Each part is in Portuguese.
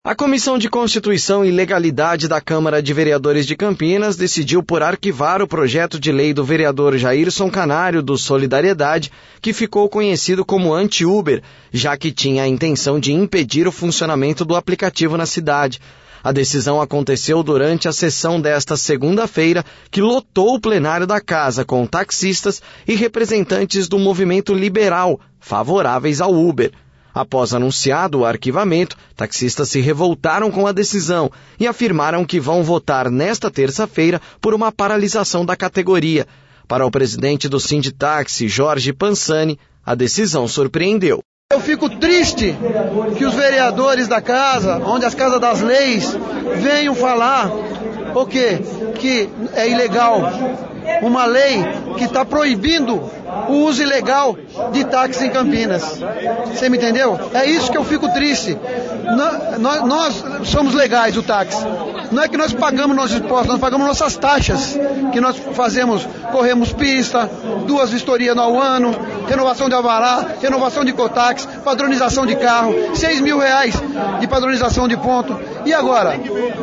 A Comissão de Constituição e Legalidade da Câmara de Vereadores de Campinas decidiu por arquivar o projeto de lei do vereador Jairson Canário, do Solidariedade, que ficou conhecido como anti-Uber, já que tinha a intenção de impedir o funcionamento do aplicativo na cidade. A decisão aconteceu durante a sessão desta segunda-feira, que lotou o plenário da Casa com taxistas e representantes do movimento liberal, favoráveis ao Uber. Após anunciado o arquivamento, taxistas se revoltaram com a decisão e afirmaram que vão votar nesta terça-feira por uma paralisação da categoria. Para o presidente do Sinditaxi, Jorge Pansani, a decisão surpreendeu. Eu fico triste que os vereadores da casa, onde as casas das leis, venham falar o quê? Que é ilegal. Uma lei que está proibindo o uso ilegal de táxi em Campinas. Você me entendeu? É isso que eu fico triste. Nós somos legais, o táxi. Não é que nós pagamos nossos impostos, nós pagamos nossas taxas, que nós fazemos, corremos pista, 2 vistorias ao ano, renovação de alvará, renovação de cotax, padronização de carro, R$6 mil de padronização de ponto. E agora?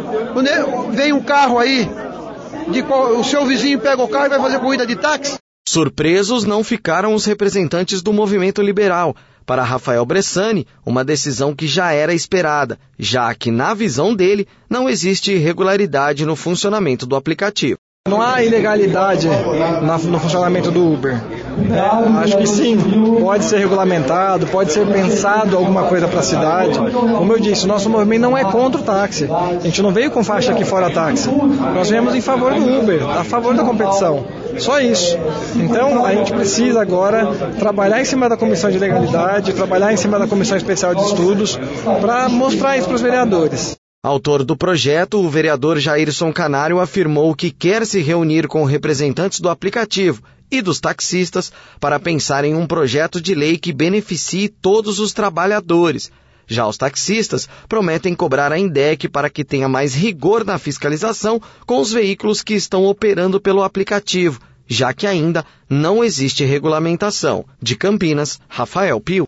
Vem um carro aí, o seu vizinho pega o carro e vai fazer corrida de táxi? Surpresos não ficaram os representantes do movimento liberal. Para Rafael Bressani, uma decisão que já era esperada, já que, na visão dele, não existe irregularidade no funcionamento do aplicativo. Não há ilegalidade no funcionamento do Uber. Acho que sim, pode ser regulamentado, pode ser pensado alguma coisa para a cidade. Como eu disse, o nosso movimento não é contra o táxi. A gente não veio com faixa aqui fora táxi. Nós viemos em favor do Uber, a favor da competição. Só isso. Então, a gente precisa agora trabalhar em cima da Comissão de Legalidade, trabalhar em cima da Comissão Especial de Estudos, para mostrar isso para os vereadores. Autor do projeto, o vereador Jairson Canário afirmou que quer se reunir com representantes do aplicativo e dos taxistas para pensar em um projeto de lei que beneficie todos os trabalhadores. Já os taxistas prometem cobrar a INDEC para que tenha mais rigor na fiscalização com os veículos que estão operando pelo aplicativo, já que ainda não existe regulamentação. De Campinas, Rafael Pio.